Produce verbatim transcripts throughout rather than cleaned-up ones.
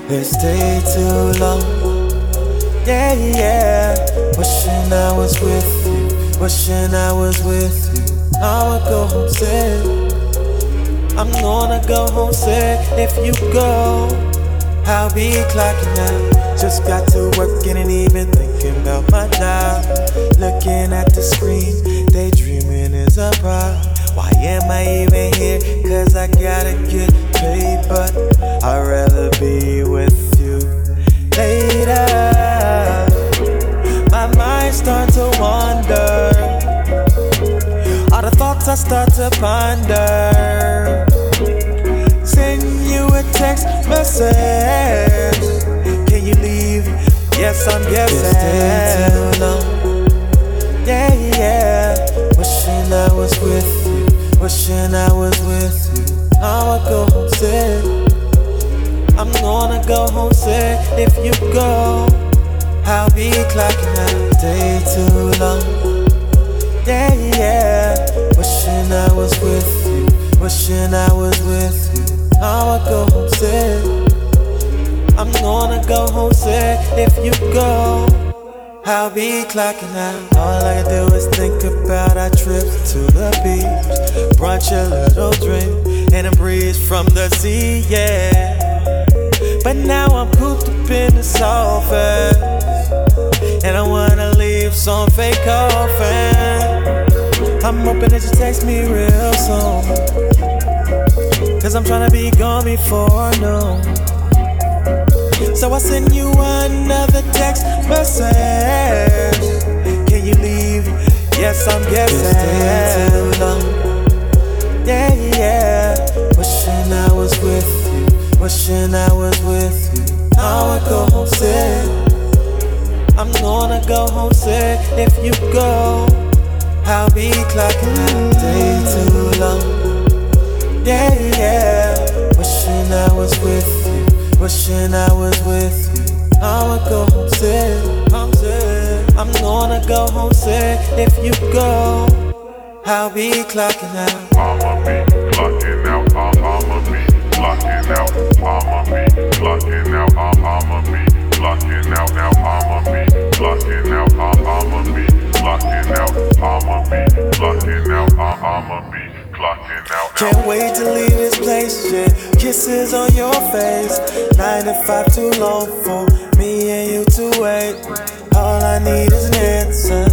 It stayed too long. Yeah, yeah. Wishing I was with you. Wishing I was with you. I'ma go home sick. I'm gonna go home sick. If you go, I'll be clocking out. Just got to work and ain't even thinking about my job. Looking at the screen, daydreaming is a problem. Why am I even here? Cause I gotta get paid, but I'd rather be with you later. My mind starts to wander. All the thoughts I start to ponder. Send you a text message. Can you leave? Yes, I'm guessing. Stay too long. Yeah, yeah. Wishing I was with you. Wishing I was with you. I'ma go home sick. I'm gonna go home sick. If you go, I'll be clocking out. Stay too long. Yeah, yeah. Wishing I was with you. Wishing I was with you. I'ma go home sick. I'm gonna go home sick. If you go, I'll be clocking out. All I can do is think about our trips to the beach. Brunch, a little drink, and a breeze from the sea, yeah. But now I'm cooped up in the office, and I wanna leave some fake coffin. I'm hoping that you text me real soon, cause I'm tryna be gone before noon. So I send you another text message. Can you leave? Yes, I'm guessing. Stay too long. Yeah, yeah. Wishing I was with you. Wishing I was with you. I'ma go home sick. I'm gonna go home sick. If you go, I'll be clocking out. Stay too long. Yeah, yeah. Wishing I was with you. Wishing I was with you. I'ma go home sick. I'm sick. I'm gonna go home sick. If you go, I'll be clocking out. I'ma be clocking out. I'ma be clocking out. I'ma be clocking out. I'ma be clocking out. Now I'ma be clocking out. I'ma be clocking out. I'ma be clocking out. I'ma be clocking out. Can't wait to leave this place, yeah. Kisses on your face. Nine to five too long for me and you to wait. All I need is an answer.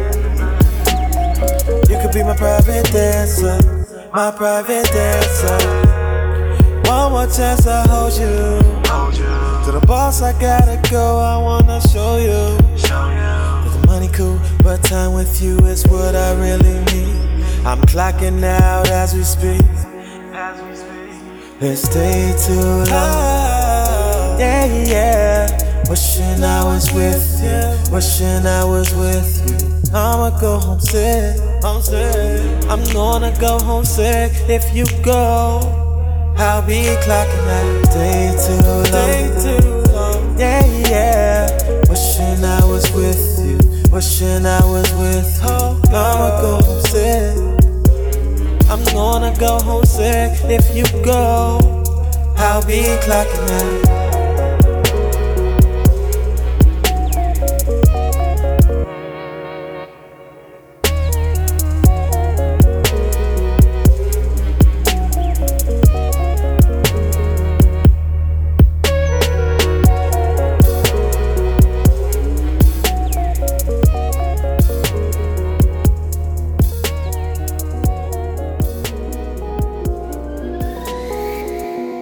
You could be my private dancer, my private dancer. One more chance I hold you. To the boss I gotta go, I wanna show you that the money cool, but time with you is what I really need. I'm clocking out as we speak. Let's stay too long. Yeah, yeah. Wishing I was with you. Wishing I was with you. I'ma go home sick. I'm sick. I'm gonna go home sick. If you go, I'll be clocking out. Stay too long. Stay too long. Yeah, yeah. Wishing I was with you. Wishing I was with you. I'ma go home sick. I'm gonna go home sick. If you go, I'll be clocking out.